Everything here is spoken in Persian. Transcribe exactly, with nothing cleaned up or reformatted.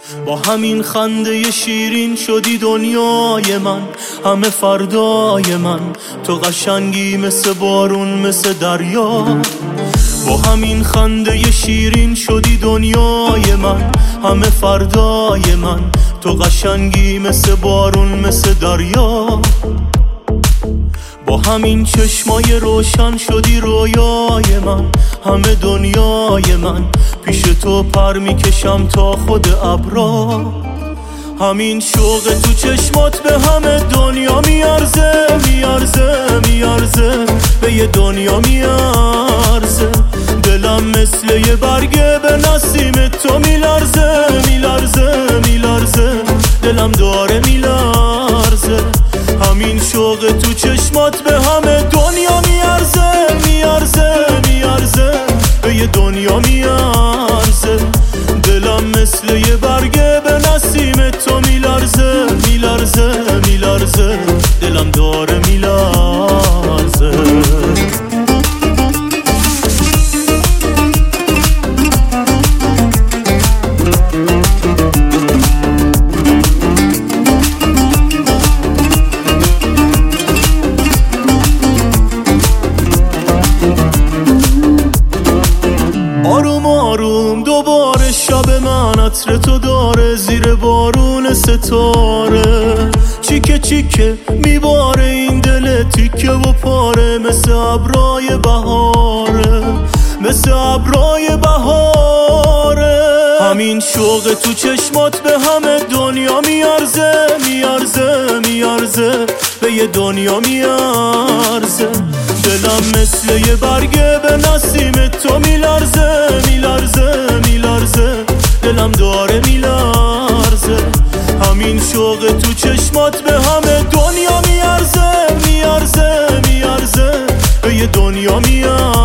با همین خنده شیرین شدی دنیای من، همه فردای من. تو قشنگی مثل بارون مثل دریا. با همین خنده شیرین شدی دنیای من، همه فردای من. تو قشنگی مثل بارون مثل دریا. با همین چشمای روشن شدی رویای من، همه دنیای من. پیش تو پر میکشم تا خود ابرا. همین شوق تو چشمات به همه دنیا میارزه، میارزه، میارزه، به یه دنیا میارزه. دلم مثل یه برگه به نسیم تو میلرزه، میلرزه، میلرزه، دلم داره میلرزه. همین شوق تو چشمات به همه دنیا میارزه، میارزه، میارزه، به یه دنیا میارزه. دلم مثل یه برگه به نسیم تو میلرزه، میلرزه، میلرزه، دلم داره میلرزه. آروم آروم دوباره شب من عطر تو داره، زیر بارون ستاره. چیکه چیکه میباره این دل تیکه و پاره، مثل ابرای بهاره، مثل ابرای بهاره. همین شوق تو چشمات به همه دنیا میارزه، میارزه، میارزه، به یه دنیا میارزه. دلم مثل یه برگه به نسیم تو میلرزه، میلرزه، میلرزه، دلم داره میلرزه. همین شوق تو چشمات به همه دنیا میارزه، میارزه، میارزه، به یه دنیا میارزه.